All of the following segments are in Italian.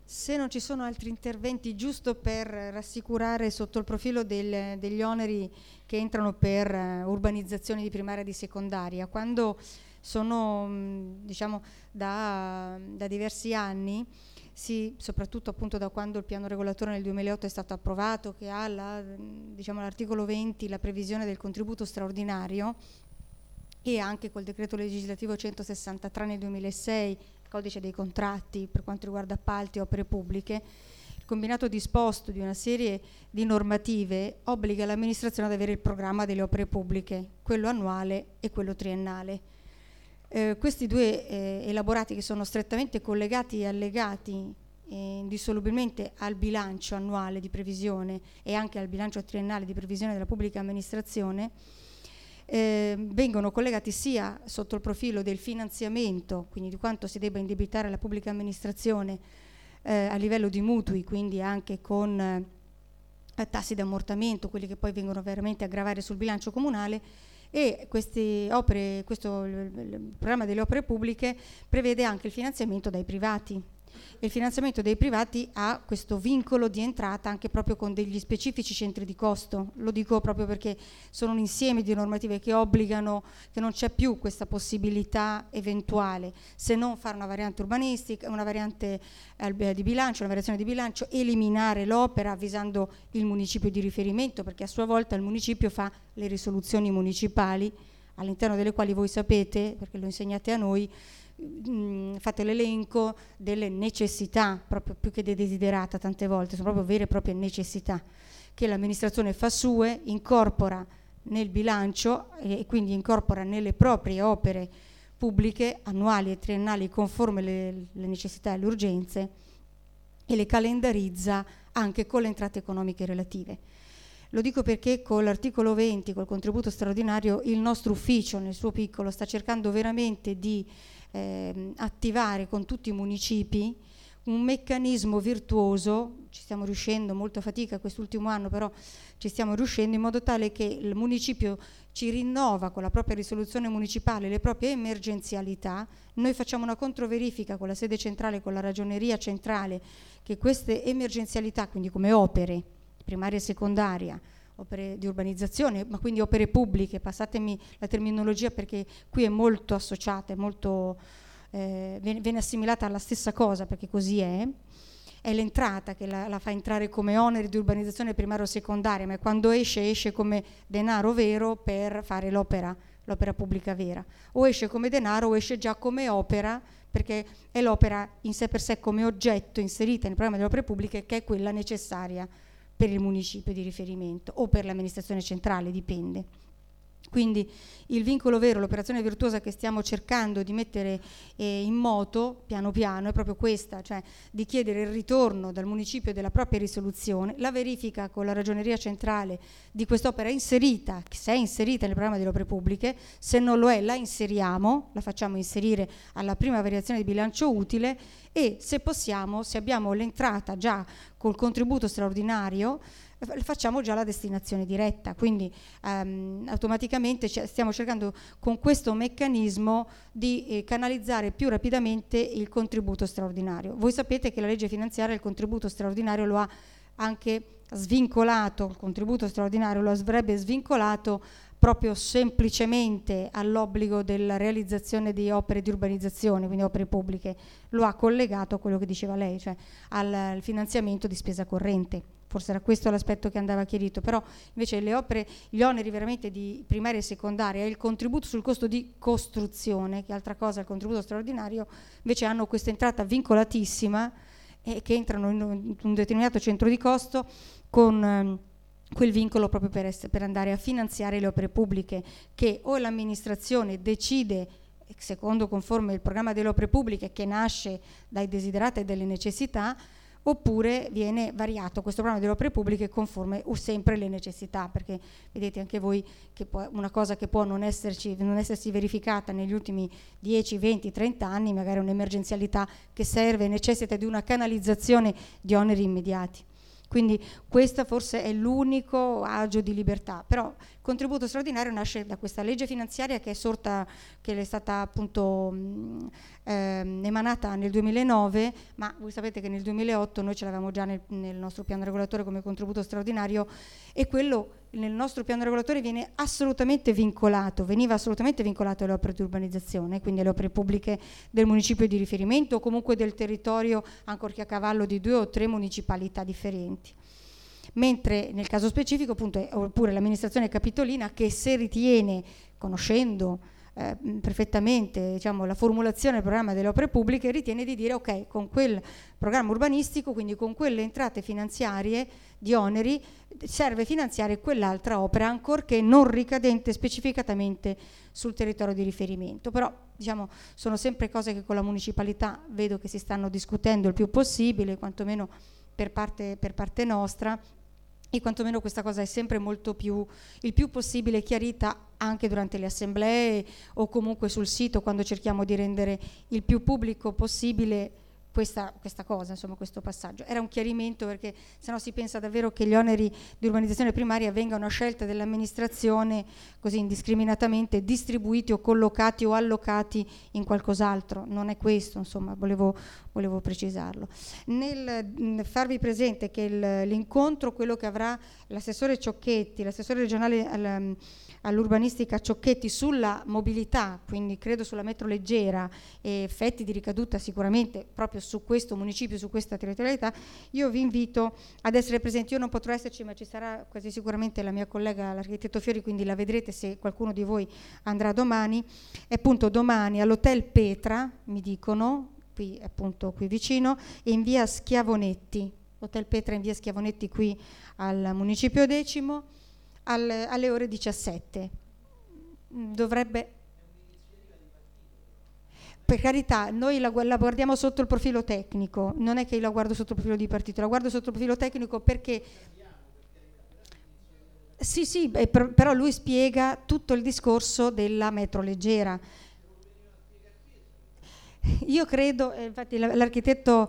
Se non ci sono altri interventi, giusto per rassicurare sotto il profilo degli oneri che entrano per urbanizzazione di primaria e di secondaria, quando sono diciamo da diversi anni, soprattutto appunto da quando il piano regolatore nel 2008 è stato approvato, che ha l'articolo 20 la previsione del contributo straordinario, e anche col decreto legislativo 163 nel 2006, codice dei contratti per quanto riguarda appalti e opere pubbliche, il combinato disposto di una serie di normative obbliga l'amministrazione ad avere il programma delle opere pubbliche, quello annuale e quello triennale. Questi due elaborati, che sono strettamente collegati e allegati indissolubilmente al bilancio annuale di previsione e anche al bilancio triennale di previsione della pubblica amministrazione, vengono collegati sia sotto il profilo del finanziamento, quindi di quanto si debba indebitare la pubblica amministrazione a livello di mutui, quindi anche con tassi di ammortamento, quelli che poi vengono veramente a gravare sul bilancio comunale, e queste opere, il programma delle opere pubbliche prevede anche il finanziamento dai privati. Il finanziamento dei privati ha questo vincolo di entrata anche proprio con degli specifici centri di costo. Lo dico proprio perché sono un insieme di normative che obbligano, che non c'è più questa possibilità eventuale, se non fare una variante urbanistica, una variante di bilancio, una variazione di bilancio, eliminare l'opera avvisando il municipio di riferimento, perché a sua volta il municipio fa le risoluzioni municipali, all'interno delle quali voi sapete, perché lo insegnate a noi, fate l'elenco delle necessità, proprio più che dei desiderata, tante volte sono proprio vere e proprie necessità che l'amministrazione fa sue, incorpora nel bilancio e quindi incorpora nelle proprie opere pubbliche annuali e triennali conforme le necessità e le urgenze, e le calendarizza anche con le entrate economiche relative. Lo dico perché con l'articolo 20, col contributo straordinario, il nostro ufficio nel suo piccolo sta cercando veramente di attivare con tutti i municipi un meccanismo virtuoso. Ci stiamo riuscendo, molta fatica quest'ultimo anno, però ci stiamo riuscendo, in modo tale che il municipio ci rinnova con la propria risoluzione municipale le proprie emergenzialità. Noi facciamo una controverifica con la sede centrale, con la ragioneria centrale, che queste emergenzialità, quindi come opere primaria e secondaria, opere di urbanizzazione, ma quindi opere pubbliche, passatemi la terminologia perché qui è molto associata, è molto, viene assimilata alla stessa cosa, perché così è l'entrata che la fa entrare come oneri di urbanizzazione primaria o secondaria, ma quando esce come denaro vero per fare l'opera pubblica vera, o esce come denaro o esce già come opera, perché è l'opera in sé per sé come oggetto inserita nel programma delle opere pubbliche, che è quella necessaria per il municipio di riferimento o per l'amministrazione centrale, dipende. Quindi il vincolo vero, l'operazione virtuosa che stiamo cercando di mettere in moto piano piano è proprio questa, cioè di chiedere il ritorno dal municipio della propria risoluzione, la verifica con la ragioneria centrale di quest'opera inserita, se è inserita nel programma delle opere pubbliche, se non lo è la inseriamo, la facciamo inserire alla prima variazione di bilancio utile, e se possiamo, se abbiamo l'entrata già col contributo straordinario, facciamo già la destinazione diretta, quindi automaticamente stiamo cercando con questo meccanismo di canalizzare più rapidamente il contributo straordinario. Voi sapete che la legge finanziaria il contributo straordinario lo ha anche svincolato, il contributo straordinario lo avrebbe svincolato proprio semplicemente all'obbligo della realizzazione di opere di urbanizzazione, quindi opere pubbliche, lo ha collegato a quello che diceva lei, cioè al finanziamento di spesa corrente. Forse era questo l'aspetto che andava chiarito, però invece le opere, gli oneri veramente di primaria e secondaria e il contributo sul costo di costruzione, che è altra cosa, il contributo straordinario, invece hanno questa entrata vincolatissima e che entrano in un determinato centro di costo con quel vincolo proprio per andare a finanziare le opere pubbliche, che o l'amministrazione decide secondo conforme il programma delle opere pubbliche, che nasce dai desiderata e dalle necessità, oppure viene variato questo programma delle opere pubbliche conforme sempre le necessità, perché vedete anche voi che una cosa che può non essersi verificata negli ultimi 10, 20, 30 anni, magari un'emergenzialità che serve, necessita di una canalizzazione di oneri immediati. Quindi questo forse è l'unico agio di libertà, però contributo straordinario nasce da questa legge finanziaria che è stata appunto emanata nel 2009, ma voi sapete che nel 2008 noi ce l'avevamo già nel nostro piano regolatore come contributo straordinario, e quello nel nostro piano regolatore veniva assolutamente vincolato alle opere di urbanizzazione, quindi alle opere pubbliche del municipio di riferimento o comunque del territorio, ancorché a cavallo di 2 o 3 municipalità differenti. Mentre nel caso specifico appunto è oppure l'amministrazione capitolina che, se ritiene, conoscendo perfettamente, diciamo, la formulazione del programma delle opere pubbliche, ritiene di dire ok, con quel programma urbanistico, quindi con quelle entrate finanziarie di oneri, serve finanziare quell'altra opera, ancorché non ricadente specificatamente sul territorio di riferimento. Però diciamo sono sempre cose che con la municipalità vedo che si stanno discutendo il più possibile, quantomeno per parte nostra, e quantomeno questa cosa è sempre il più possibile chiarita anche durante le assemblee o comunque sul sito, quando cerchiamo di rendere il più pubblico possibile questa cosa, insomma, questo passaggio. Era un chiarimento, perché sennò si pensa davvero che gli oneri di urbanizzazione primaria vengano a scelta dell'amministrazione così indiscriminatamente distribuiti o collocati o allocati in qualcos'altro. Non è questo, insomma, volevo precisarlo. Nel farvi presente che l'incontro, quello che avrà l'assessore Ciocchetti, l'assessore regionale all'urbanistica Ciocchetti, sulla mobilità, quindi credo sulla metro leggera e effetti di ricaduta sicuramente proprio su questo municipio, su questa territorialità, io vi invito ad essere presenti. Io non potrò esserci, ma ci sarà quasi sicuramente la mia collega, l'architetto Fiori, quindi la vedrete se qualcuno di voi andrà domani. E appunto domani all'Hotel Petra, mi dicono, qui appunto qui vicino, e in via Schiavonetti, Hotel Petra in via Schiavonetti qui al Municipio X, alle ore 17. Dovrebbe, per carità, noi la guardiamo sotto il profilo tecnico, non è che io la guardo sotto il profilo di partito, la guardo sotto il profilo tecnico perché sì, però lui spiega tutto il discorso della metro leggera. Io credo, infatti l'architetto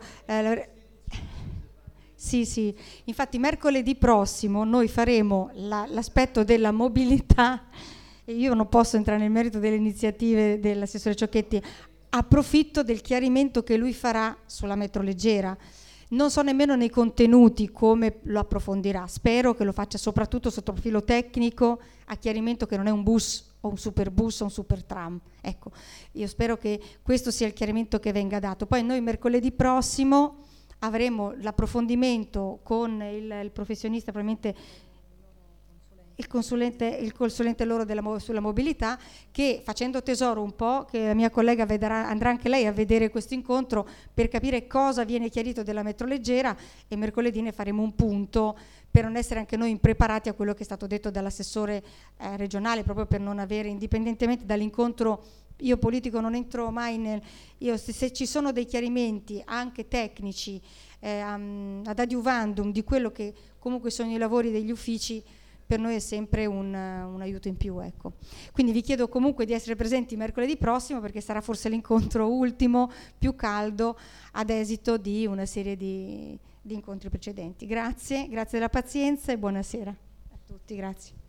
sì, infatti mercoledì prossimo noi faremo l'aspetto della mobilità, e io non posso entrare nel merito delle iniziative dell'assessore Ciocchetti, approfitto del chiarimento che lui farà sulla metro leggera. Non so nemmeno nei contenuti come lo approfondirà, spero che lo faccia soprattutto sotto profilo tecnico, a chiarimento che non è un bus o un superbus o un supertram. Ecco, io spero che questo sia il chiarimento che venga dato. Poi noi mercoledì prossimo avremo l'approfondimento con il professionista, probabilmente il consulente loro sulla mobilità, che, facendo tesoro un po', che la mia collega andrà anche lei a vedere questo incontro per capire cosa viene chiarito della metro leggera, e mercoledì ne faremo un punto per non essere anche noi impreparati a quello che è stato detto dall'assessore regionale, proprio per non avere, indipendentemente dall'incontro, io politico non entro mai se ci sono dei chiarimenti anche tecnici ad adiuvandum di quello che comunque sono i lavori degli uffici, per noi è sempre un aiuto in più, ecco. Quindi vi chiedo comunque di essere presenti mercoledì prossimo, perché sarà forse l'incontro ultimo più caldo ad esito di una serie di incontri precedenti. Grazie della pazienza e buonasera a tutti, grazie.